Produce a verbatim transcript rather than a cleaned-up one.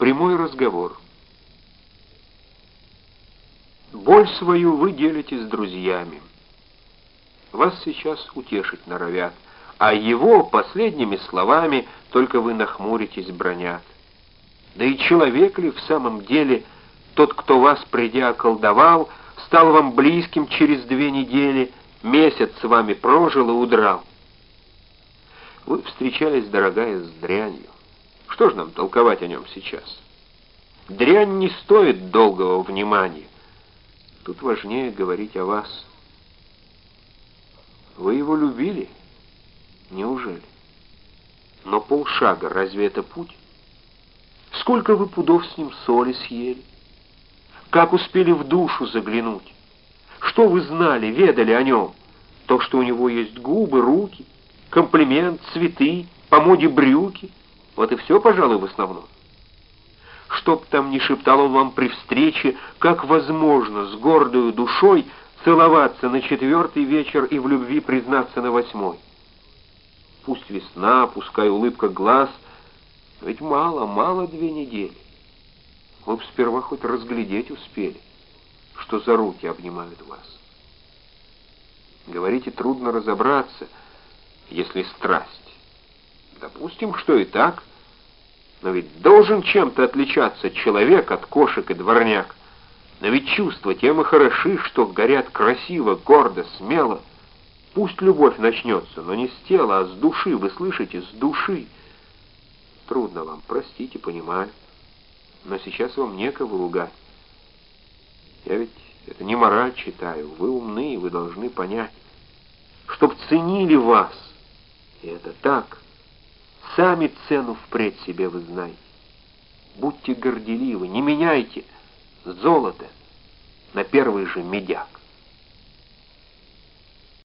Прямой разговор. Боль свою вы делите с друзьями. Вас сейчас утешить норовят, а его последними словами только вы нахмуритесь, бронят. Да и человек ли в самом деле тот, кто вас, придя, околдовал, стал вам близким через две недели, месяц с вами прожил и удрал? Вы встречались, дорогая, с дрянью. Что ж нам толковать о нем сейчас? Дрянь не стоит долгого внимания. Тут важнее говорить о вас. Вы его любили? Неужели? Но полшага, разве это путь? Сколько вы пудов с ним соли съели? Как успели в душу заглянуть? Что вы знали, ведали о нем? То, что у него есть губы, руки, комплимент, цветы, по моде брюки. Вот и все, пожалуй, в основном. Чтоб там ни шептал он вам при встрече, как возможно с гордою душой целоваться на четвертый вечер и в любви признаться на восьмой. Пусть весна, пускай улыбка глаз, ведь мало, мало две недели. Вы б сперва хоть разглядеть успели, что за руки обнимают вас. Говорите, трудно разобраться, если страсть. Допустим, что и так, но ведь должен чем-то отличаться человек от кошек и дворняк. Но ведь чувства тем и хороши, что горят красиво, гордо, смело. Пусть любовь начнется, но не с тела, а с души, вы слышите, с души. Трудно вам, простите, понимаю, но сейчас вам некого лгать. Я ведь это не мораль читаю, вы умны, вы должны понять, чтоб ценили вас, и это так. Сами цену впредь себе вы знаете. Будьте горделивы, не меняйте золото на первый же медяк.